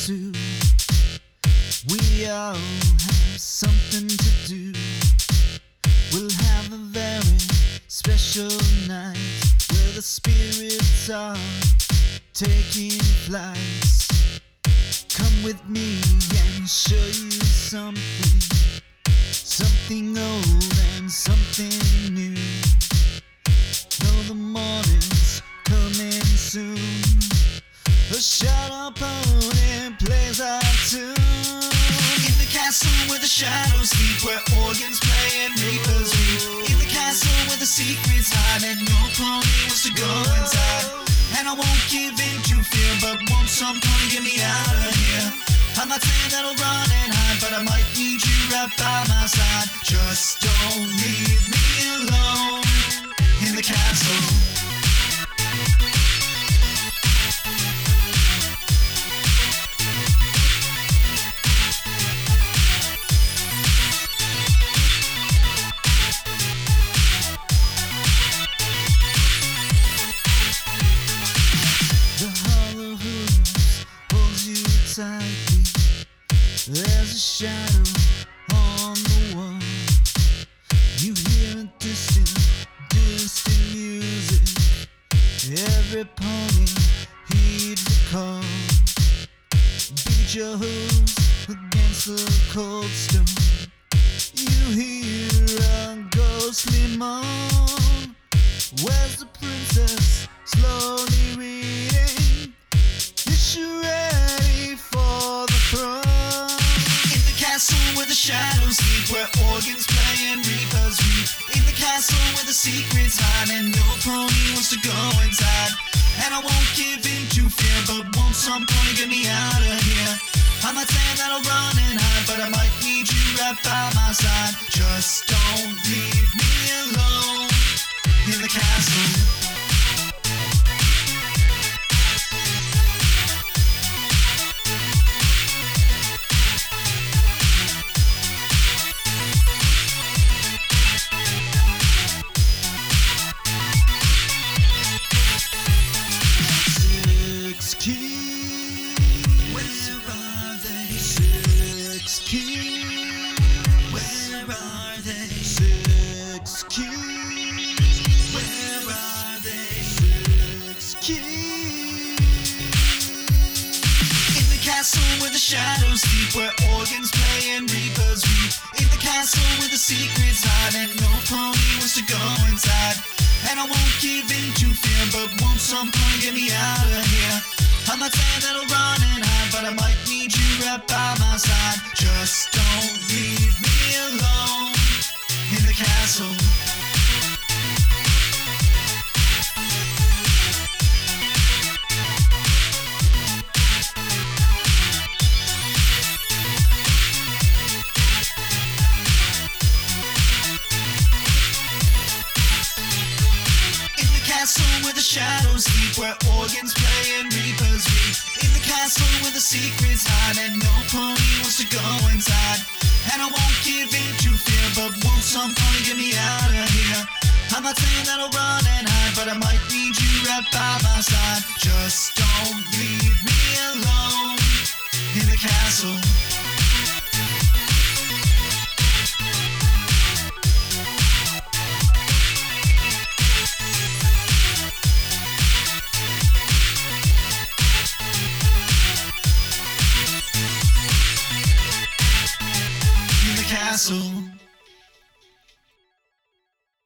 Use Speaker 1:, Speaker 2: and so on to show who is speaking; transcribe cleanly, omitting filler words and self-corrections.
Speaker 1: too. We all have something to do. We'll have a very special night where the spirits are taking flights. Come with me and show you something old and something new. Though the morning's coming soon, a shadow opponent plays our tune. In the castle where the shadows sleep, where organs play and reapers weep. In the castle where the secrets hide and no pony wants to go inside. And I won't give in to fear, but won't some pony get me out of here? I'm not saying that I'll run and hide, but I might need you right by my side. Just don't leave me alone in the castle. The hollow hooves holds you tightly. There's a shadow on the wall. You hear a distant music. Every pony heed the call. Beat your hooves against the cold stone. You hear a ghostly moan. Where's the princess slowly reading? Is she ready for the throne? In the castle where the shadows sleep, where organs play and reapers weep. In the castle where the secrets hide and no pony wants to go inside. And I won't give in to fear, but won't some pony get me out of here? I'm not saying that I'll run and hide, but I might need you right by my side. Just don't leave me alone in the castle. Six keys, where are they? Six keys, where are they? Six keys, where are they? Six keys. In the castle where the shadows sleep, where organs play and reapers weep. In the castle where the secrets hide and no pony wants to go inside. And I won't give in to fear, but won't some pony get me out of here? I'm not saying that I'll run and hide, but I might need you right by my side. Just don't leave me alone in the castle. Castle where the shadows sleep, where organs play and reapers weep. In the castle where the secrets hide and no pony wants to go inside. And I won't give in to fear, but won't some pony get me out of here? I'm not saying that I'll run and hide, but I might need you right by my side. Just don't leave me alone in the castle. Castle.